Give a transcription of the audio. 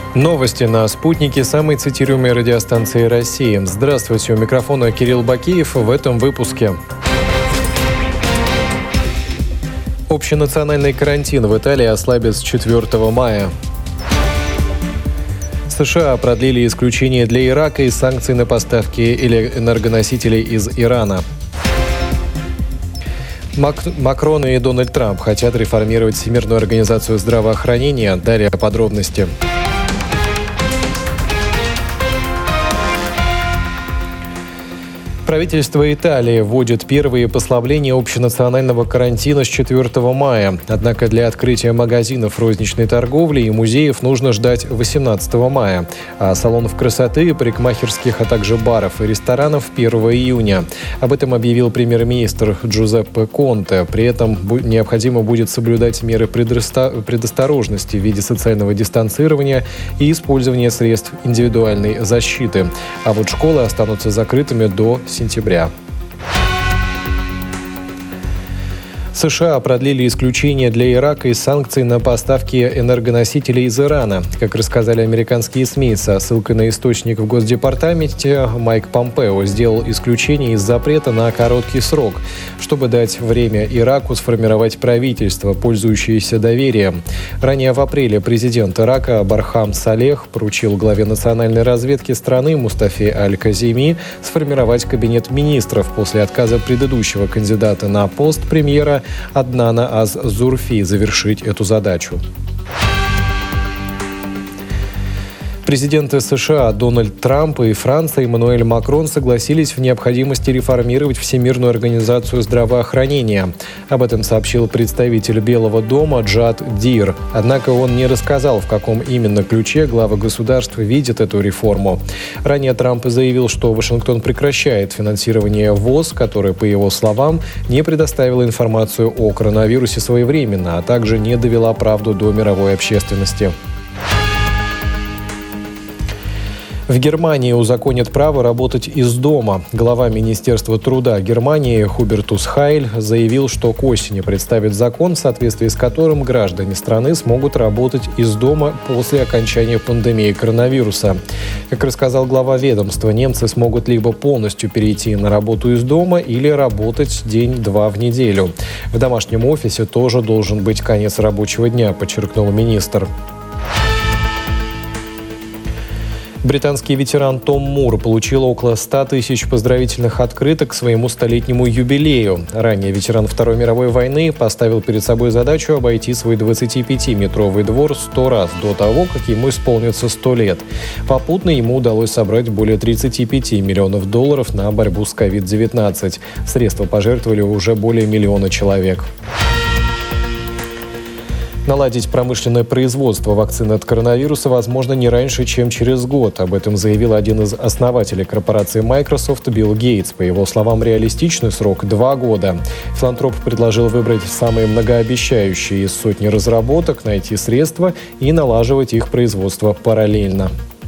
Новости на «Спутнике» самой цитируемой радиостанции России. Здравствуйте, у микрофона Кирилл Бакеев в этом выпуске. Общенациональный карантин в Италии ослабят с 4 мая. США продлили исключение для Ирака и санкции на поставки энергоносителей из Ирана. Макрон и Дональд Трамп хотят реформировать Всемирную организацию здравоохранения. Далее подробности. Правительство Италии вводит первые послабления общенационального карантина с 4 мая. Однако для открытия магазинов розничной торговли и музеев нужно ждать 18 мая, а салонов красоты, парикмахерских, а также баров и ресторанов 1 июня. Об этом объявил премьер-министр Джузеппе Конте. При этом необходимо будет соблюдать меры предосторожности в виде социального дистанцирования и использования средств индивидуальной защиты. А вот школы останутся закрытыми до сентября. США продлили исключение для Ирака и санкций на поставки энергоносителей из Ирана. Как рассказали американские СМИ, со ссылкой на источник в Госдепартаменте, Майк Помпео сделал исключение из запрета на короткий срок, чтобы дать время Ираку сформировать правительство, пользующееся доверием. Ранее в апреле президент Ирака Бархам Салех поручил главе национальной разведки страны Мустафе Аль-Казими сформировать кабинет министров после отказа предыдущего кандидата на пост премьера Аднана Аз-Зурфи завершить эту задачу. Президенты США Дональд Трамп и Франция Эммануэль Макрон согласились в необходимости реформировать Всемирную организацию здравоохранения. Об этом сообщил представитель Белого дома Джад Дир. Однако он не рассказал, в каком именно ключе главы государств видят эту реформу. Ранее Трамп заявил, что Вашингтон прекращает финансирование ВОЗ, которая, по его словам, не предоставила информацию о коронавирусе своевременно, а также не довела правду до мировой общественности. В Германии узаконят право работать из дома. Глава Министерства труда Германии Хубертус Хайль заявил, что к осени представит закон, в соответствии с которым граждане страны смогут работать из дома после окончания пандемии коронавируса. Как рассказал глава ведомства, немцы смогут либо полностью перейти на работу из дома или работать день-два в неделю. В домашнем офисе тоже должен быть конец рабочего дня, подчеркнул министр. Британский ветеран Том Мур получил около 100 тысяч поздравительных открыток к своему столетнему юбилею. Ранее ветеран Второй мировой войны поставил перед собой задачу обойти свой 25-метровый двор 100 раз до того, как ему исполнится 100 лет. Попутно ему удалось собрать более 35 миллионов долларов на борьбу с COVID-19. Средства пожертвовали уже более миллиона человек. Наладить промышленное производство вакцины от коронавируса возможно не раньше, чем через год. Об этом заявил один из основателей корпорации Microsoft Билл Гейтс. По его словам, реалистичный срок – 2 года. Филантроп предложил выбрать самые многообещающие из сотни разработок, найти средства и налаживать их производство параллельно.